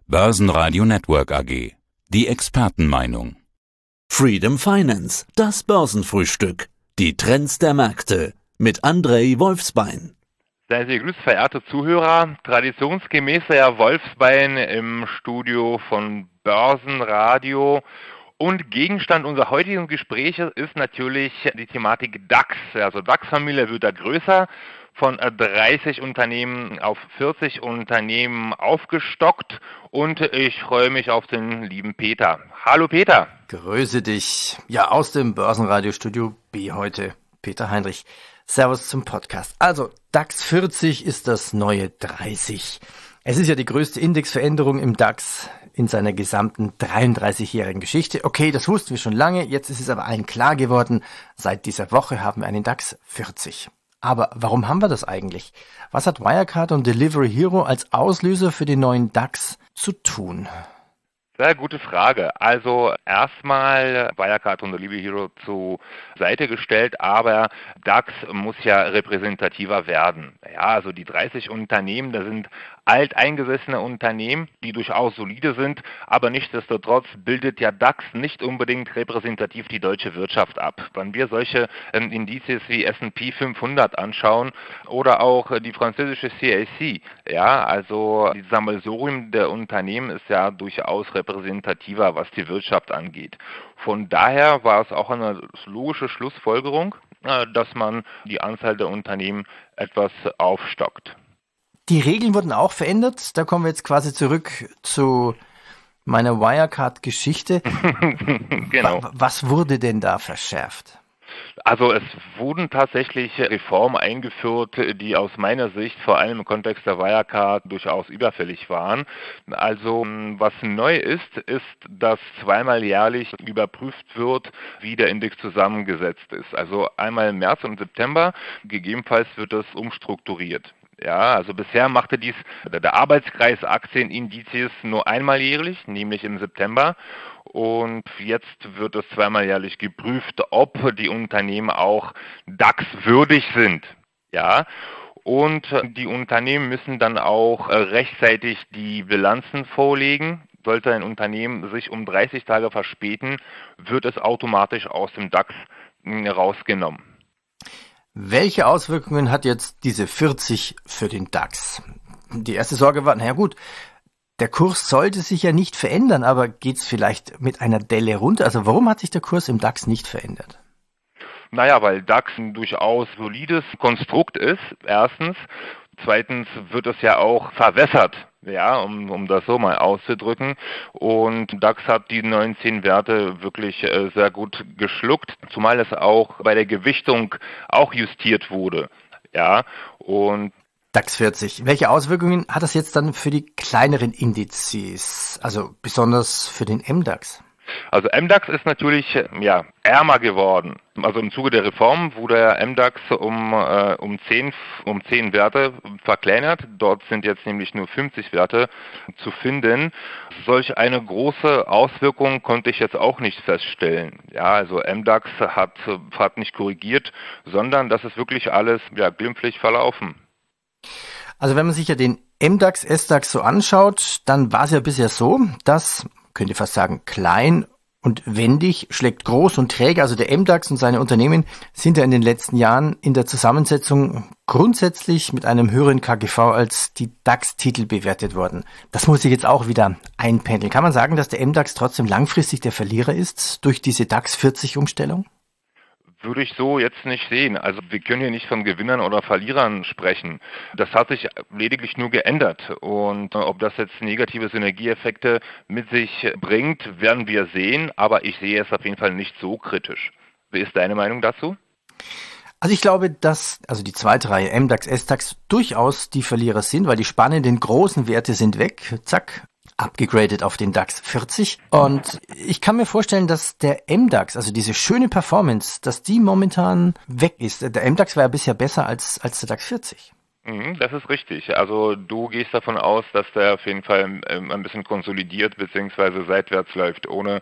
Börsenradio Network AG. Die Expertenmeinung. Freedom Finance, das Börsenfrühstück. Die Trends der Märkte mit André Wolfsbein. Seien Sie gegrüßt, verehrte Zuhörer. Traditionsgemäß Herr Wolfsbein im Studio von Börsenradio. Und Gegenstand unserer heutigen Gespräche ist natürlich die Thematik DAX. Also DAX-Familie wird da größer, von 30 Unternehmen auf 40 Unternehmen aufgestockt. Und ich freue mich auf den lieben Peter. Hallo Peter. Grüße dich. Ja, aus dem Börsenradiostudio B heute. Peter Heinrich. Servus zum Podcast. Also, DAX 40 ist das neue 30. Es ist ja die größte Indexveränderung im DAX in seiner gesamten 33-jährigen Geschichte. Okay, das wussten wir schon lange, jetzt ist es aber allen klar geworden, seit dieser Woche haben wir einen DAX 40. Aber warum haben wir das eigentlich? Was hat Wirecard und Delivery Hero als Auslöser für den neuen DAX zu tun? Sehr gute Frage. Also erstmal Wirecard und Delivery Hero zur Seite gestellt, aber DAX muss ja repräsentativer werden. Ja, also die 30 Unternehmen, da sind alteingesessene Unternehmen, die durchaus solide sind, aber nichtsdestotrotz bildet ja DAX nicht unbedingt repräsentativ die deutsche Wirtschaft ab. Wenn wir solche Indizes wie S&P 500 anschauen oder auch die französische CAC, ja, also das Sammelsurium der Unternehmen ist ja durchaus repräsentativer, was die Wirtschaft angeht. Von daher war es auch eine logische Schlussfolgerung, dass man die Anzahl der Unternehmen etwas aufstockt. Die Regeln wurden auch verändert. Da kommen wir jetzt quasi zurück zu meiner Wirecard-Geschichte. Genau. Was wurde denn da verschärft? Also es wurden tatsächlich Reformen eingeführt, die aus meiner Sicht vor allem im Kontext der Wirecard durchaus überfällig waren. Also was neu ist, dass zweimal jährlich überprüft wird, wie der Index zusammengesetzt ist. Also einmal im März und September, gegebenenfalls wird das umstrukturiert. Ja, also bisher machte dies der Arbeitskreis Aktienindizes nur einmal jährlich, nämlich im September. Und jetzt wird es zweimal jährlich geprüft, ob die Unternehmen auch DAX-würdig sind. Ja, und die Unternehmen müssen dann auch rechtzeitig die Bilanzen vorlegen. Sollte ein Unternehmen sich um 30 Tage verspäten, wird es automatisch aus dem DAX rausgenommen. Welche Auswirkungen hat jetzt diese 40 für den DAX? Die erste Sorge war, naja gut, der Kurs sollte sich ja nicht verändern, aber geht's vielleicht mit einer Delle runter? Also warum hat sich der Kurs im DAX nicht verändert? Naja, weil DAX ein durchaus solides Konstrukt ist, erstens. Zweitens wird es ja auch verwässert, ja, um das so mal auszudrücken. Und DAX hat die 19 Werte wirklich sehr gut geschluckt, zumal es auch bei der Gewichtung auch justiert wurde. Ja, und DAX 40. Welche Auswirkungen hat das jetzt dann für die kleineren Indizes, also besonders für den MDAX? Also MDAX ist natürlich ärmer geworden. Also im Zuge der Reform wurde der MDAX um 10 Werte verkleinert. Dort sind jetzt nämlich nur 50 Werte zu finden. Solch eine große Auswirkung konnte ich jetzt auch nicht feststellen. Ja, also MDAX hat nicht korrigiert, sondern das ist wirklich alles glimpflich verlaufen. Also wenn man sich ja den MDAX, SDAX so anschaut, dann war es ja bisher so, dass, könnt ihr fast sagen, klein und wendig schlägt groß und träge. Also der MDAX und seine Unternehmen sind ja in den letzten Jahren in der Zusammensetzung grundsätzlich mit einem höheren KGV als die DAX-Titel bewertet worden. Das muss sich jetzt auch wieder einpendeln. Kann man sagen, dass der MDAX trotzdem langfristig der Verlierer ist durch diese DAX 40-Umstellung? Würde ich so jetzt nicht sehen. Also wir können hier nicht von Gewinnern oder Verlierern sprechen. Das hat sich lediglich nur geändert. Und ob das jetzt negative Synergieeffekte mit sich bringt, werden wir sehen. Aber ich sehe es auf jeden Fall nicht so kritisch. Wie ist deine Meinung dazu? Also ich glaube, dass die zweite Reihe MDAX, SDAX durchaus die Verlierer sind, weil die spannenden großen Werte sind weg. Zack. Abgegradet auf den DAX 40. Und ich kann mir vorstellen, dass der MDAX, also diese schöne Performance, dass die momentan weg ist. Der MDAX war ja bisher besser als der DAX 40. Das ist richtig. Also du gehst davon aus, dass der auf jeden Fall ein bisschen konsolidiert bzw. seitwärts läuft, ohne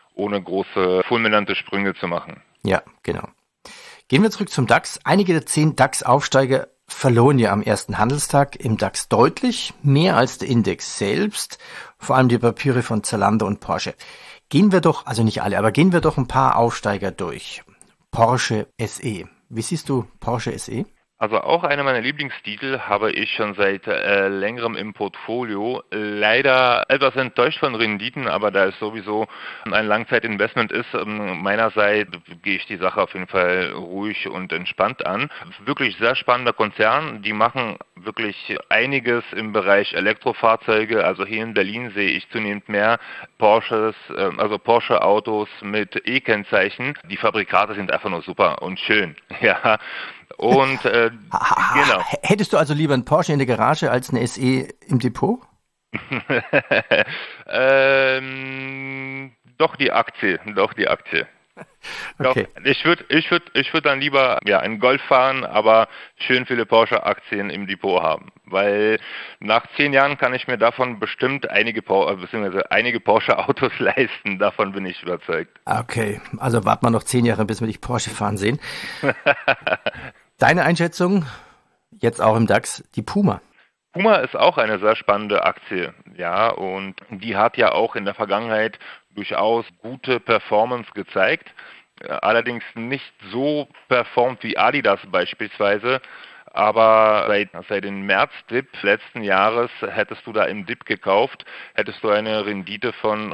große fulminante Sprünge zu machen. Ja, genau. Gehen wir zurück zum DAX. Einige der 10 DAX-Aufsteiger verloren ja am ersten Handelstag im DAX deutlich, mehr als der Index selbst, vor allem die Papiere von Zalando und Porsche. Gehen wir doch, also nicht alle, aber gehen wir doch ein paar Aufsteiger durch. Porsche SE. Wie siehst du Porsche SE? Also auch einer meiner Lieblingstitel habe ich schon seit längerem im Portfolio. Leider etwas enttäuscht von Renditen, aber da es sowieso ein Langzeitinvestment ist, meinerseits gehe ich die Sache auf jeden Fall ruhig und entspannt an. Wirklich sehr spannender Konzern, die machen wirklich einiges im Bereich Elektrofahrzeuge. Also hier in Berlin sehe ich zunehmend mehr Porsche-Autos mit E-Kennzeichen. Die Fabrikate sind einfach nur super und schön. Ja. Und genau. Hättest du also lieber einen Porsche in der Garage als eine SE im Depot? Doch die Aktie. Okay. Doch, ich würde dann lieber einen Golf fahren, aber schön viele Porsche-Aktien im Depot haben. Weil nach 10 Jahren kann ich mir davon bestimmt einige Porsche-Autos leisten. Davon bin ich überzeugt. Okay, also warten wir noch 10 Jahre, bis wir dich Porsche fahren sehen. Deine Einschätzung, jetzt auch im DAX, die Puma. Puma ist auch eine sehr spannende Aktie, ja, und die hat ja auch in der Vergangenheit durchaus gute Performance gezeigt, allerdings nicht so performt wie Adidas beispielsweise, aber seit dem März-Dip letzten Jahres hättest du da im Dip gekauft, hättest du eine Rendite von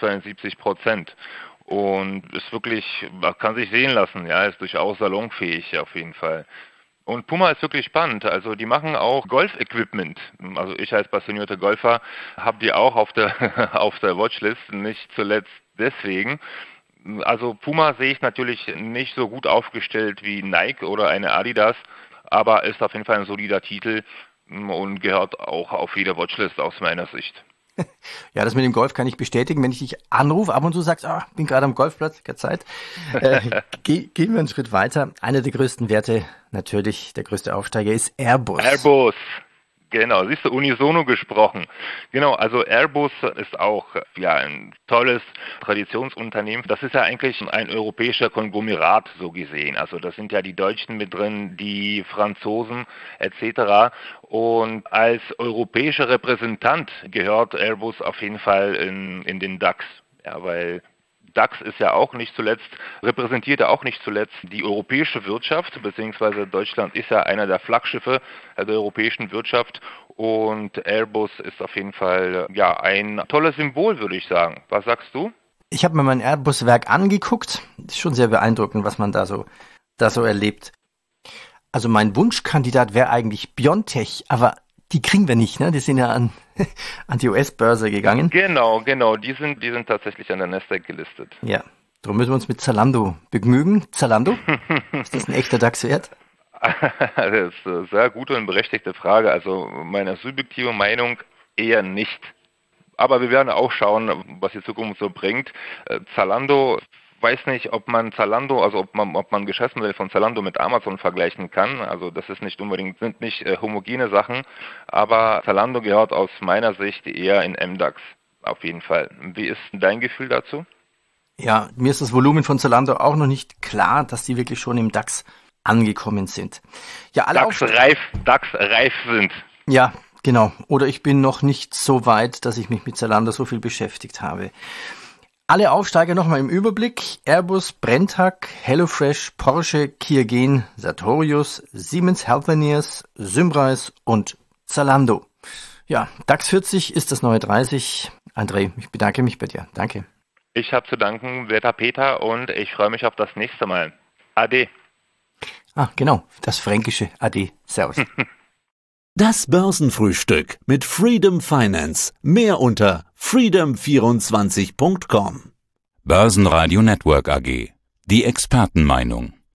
172%. Und ist wirklich, kann sich sehen lassen, ja, ist durchaus salonfähig auf jeden Fall. Und Puma ist wirklich spannend, also die machen auch Golf-Equipment. Also ich als passionierter Golfer habe die auch auf der Watchlist, nicht zuletzt deswegen. Also Puma sehe ich natürlich nicht so gut aufgestellt wie Nike oder eine Adidas, aber ist auf jeden Fall ein solider Titel und gehört auch auf jede Watchlist aus meiner Sicht. Ja, das mit dem Golf kann ich bestätigen. Wenn ich dich anrufe, ab und zu sagst, bin gerade am Golfplatz, keine Zeit. Gehen wir einen Schritt weiter. Einer der größten Werte, natürlich der größte Aufsteiger, ist Airbus. Airbus, genau, siehst du, unisono gesprochen. Genau, also Airbus ist auch ein tolles Traditionsunternehmen. Das ist ja eigentlich ein europäischer Konglomerat, so gesehen. Also das sind ja die Deutschen mit drin, die Franzosen etc. Und als europäischer Repräsentant gehört Airbus auf jeden Fall in den DAX. Ja, weil DAX ist ja auch nicht zuletzt, repräsentiert ja auch nicht zuletzt die europäische Wirtschaft, beziehungsweise Deutschland ist ja einer der Flaggschiffe der europäischen Wirtschaft und Airbus ist auf jeden Fall ein tolles Symbol, würde ich sagen. Was sagst du? Ich habe mir mein Airbus-Werk angeguckt. Ist schon sehr beeindruckend, was man da so erlebt. Also mein Wunschkandidat wäre eigentlich BioNTech, aber die kriegen wir nicht, ne? Die sind ja an die US-Börse gegangen. Genau. Die sind tatsächlich an der Nasdaq gelistet. Ja, darum müssen wir uns mit Zalando begnügen. Zalando? Ist das ein echter DAX-Wert? Das ist eine sehr gute und berechtigte Frage. Also meine subjektive Meinung eher nicht. Aber wir werden auch schauen, was die Zukunft so bringt. Zalando, weiß nicht, ob man Geschäftsmodell von Zalando mit Amazon vergleichen kann. Also das sind nicht homogene Sachen, aber Zalando gehört aus meiner Sicht eher in MDAX, auf jeden Fall. Wie ist dein Gefühl dazu? Ja, mir ist das Volumen von Zalando auch noch nicht klar, dass die wirklich schon im DAX angekommen sind. Ja, alle DAX-reif sind. Ja, genau. Oder ich bin noch nicht so weit, dass ich mich mit Zalando so viel beschäftigt habe. Alle Aufsteiger nochmal im Überblick. Airbus, Brenntag, HelloFresh, Porsche, Kia Gen, Sartorius, Siemens Healthineers, Symrise und Zalando. Ja, DAX 40 ist das neue 30. André, ich bedanke mich bei dir. Danke. Ich habe zu danken, werter Peter, und ich freue mich auf das nächste Mal. Ade. Genau, das fränkische Ade. Servus. Das Börsenfrühstück mit Freedom Finance. Mehr unter freedom24.com. Börsenradio Network AG. Die Expertenmeinung.